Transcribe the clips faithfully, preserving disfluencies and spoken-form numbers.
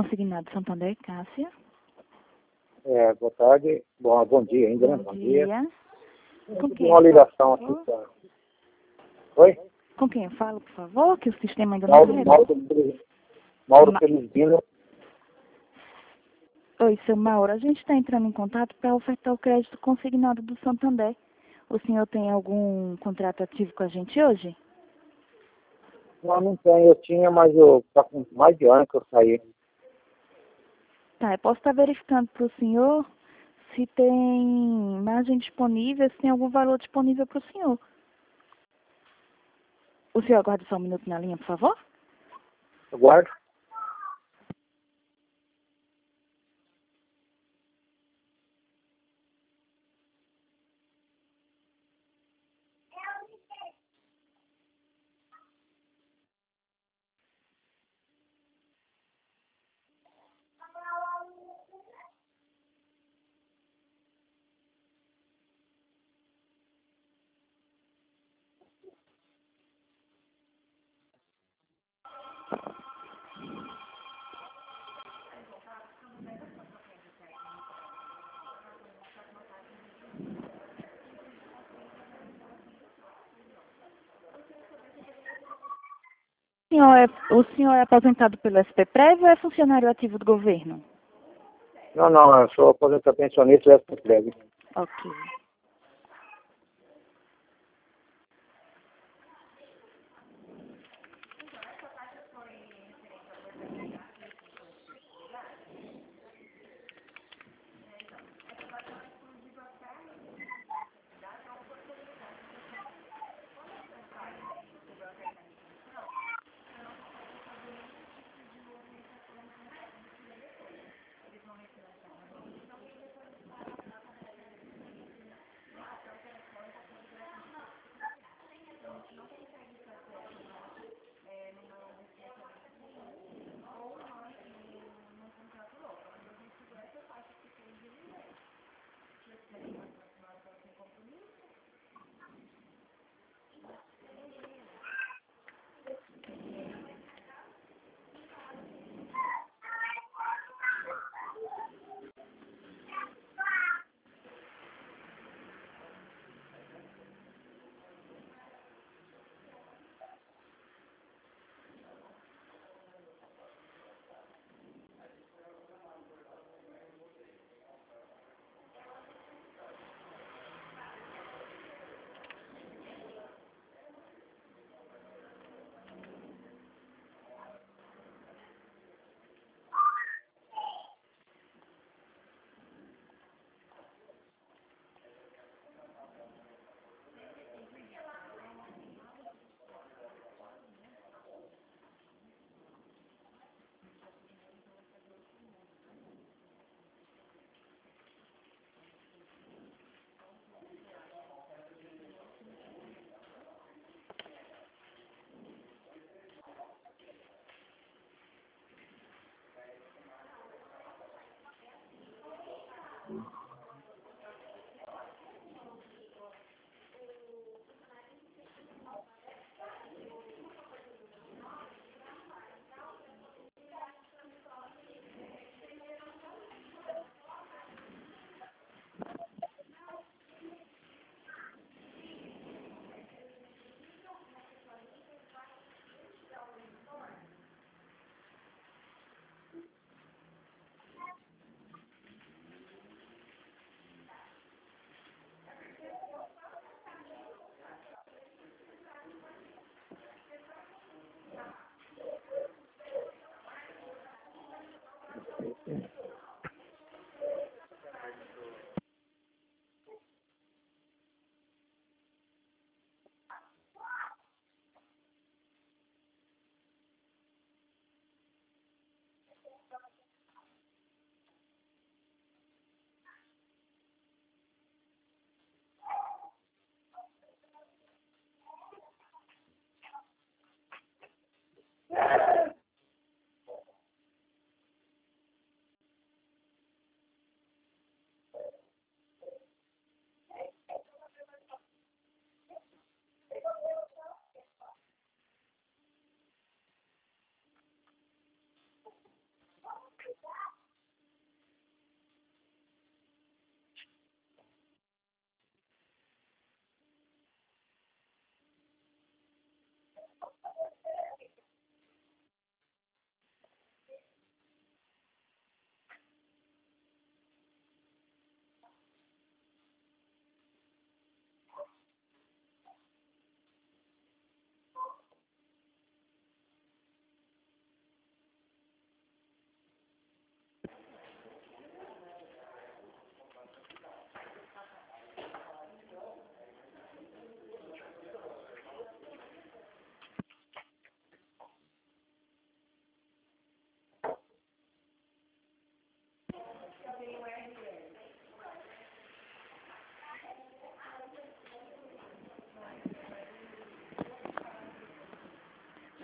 Consignado Santander, Cássia. É, boa tarde. Bom, bom dia ainda, Bom né? Bom dia. dia. Com quem Uma eu falo, ligação por aqui. favor? Pra... Oi? Com quem eu falo, por favor? Que o sistema ainda não Mauro, carregou. Mauro, Mauro Ma- Felizino. Oi, seu Mauro. A gente está entrando em contato para ofertar o crédito consignado do Santander. O senhor tem algum contrato ativo com a gente hoje? Não, não tenho. Eu tinha, mas eu tá com mais de ano que eu saí. Tá, eu posso estar verificando para o senhor se tem margem disponível, se tem algum valor disponível para o senhor. O senhor aguarda só um minuto na linha, por favor? Eu guardo. O senhor é, o senhor é aposentado pelo S P Prévio ou é funcionário ativo do governo? Não, não, eu sou aposentado pensionista e S P Prévio. Ok.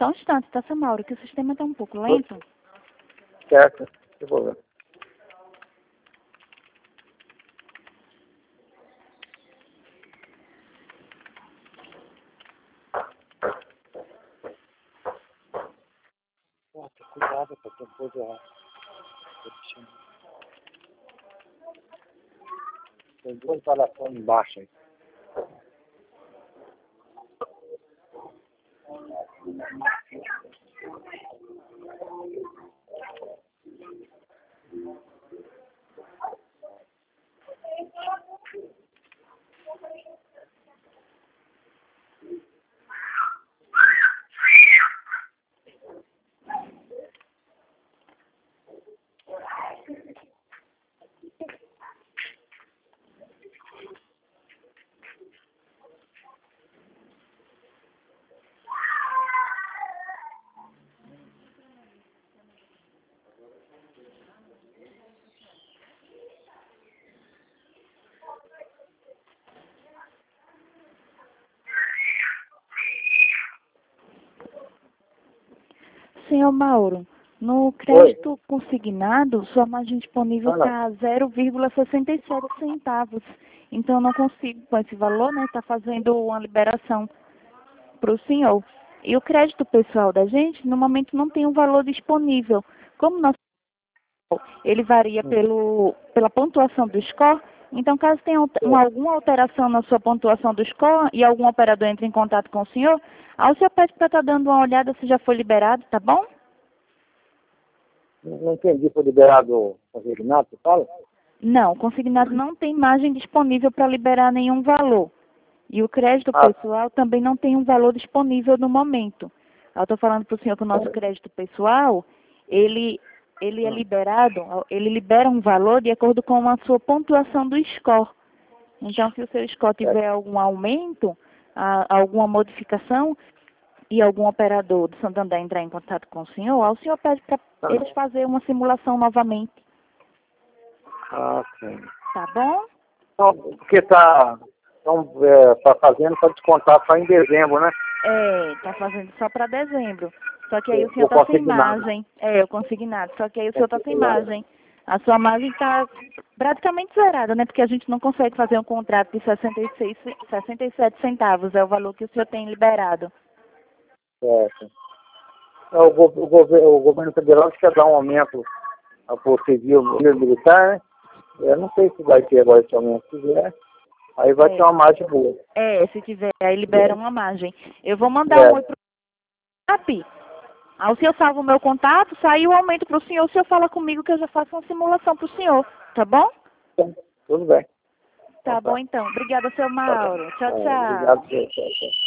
Só um instante, tá, seu Mauro, que o sistema está um pouco lento. Certo, eu vou ver. Nossa, cuidado, porque tem coisa errada. Tem duas instalações embaixo aí. Senhor Mauro, no crédito consignado, sua margem disponível Ah, não. está zero vírgula sessenta e sete centavos. Então, eu não consigo, com esse valor, né, estar fazendo uma liberação para o senhor. E o crédito pessoal da gente, no momento, não tem um valor disponível. Como nosso ele varia Hum. pelo, pela pontuação do score, então, caso tenha alter- uma- alguma alteração na sua pontuação do score e algum operador entre em contato com o senhor, aí o senhor pede para estar dando uma olhada se já foi liberado, tá bom? Não, não entendi, foi liberado o consignado, você fala? Não, o consignado não tem margem disponível para liberar nenhum valor. E o crédito Ah. pessoal também não tem um valor disponível no momento. Eu estou falando para o senhor que o nosso crédito pessoal, ele, ele é Hum. liberado, ele libera um valor de acordo com a sua pontuação do score. Então, se o seu score tiver algum aumento, a- alguma modificação, e algum operador do Santander entrar em contato com o senhor, aí o senhor pede para Ah, eles fazerem uma simulação novamente, Ah, sim. tá bom? Então, porque tá, então, é, tá fazendo para descontar só em dezembro, né? É, tá fazendo só para dezembro. Só que aí o O, senhor o tá sem consignado. margem. É, o consignado. Só que aí o senhor tá sem Consignado. margem. A sua margem está praticamente zerada, né? Porque a gente não consegue fazer um contrato de sessenta e seis, sessenta e sete centavos. É o valor que o senhor tem liberado. Certo. É, O, go- o, gover- o governo federal quer dar um aumento ao civil militar, né? Eu não sei se vai ter agora esse aumento. Se vier, aí vai É. ter uma margem boa. É, se tiver, aí libera uma margem. Eu vou mandar É. um oi pro WhatsApp. Aí o senhor salva o meu contato, saiu o aumento para o senhor, o senhor fala comigo que eu já faço uma simulação para o senhor, tá bom? Tudo bem. Tá Então, bom então. Obrigada, seu tá bom. Mauro. Tchau, É, tchau. obrigado. Tchau, tchau.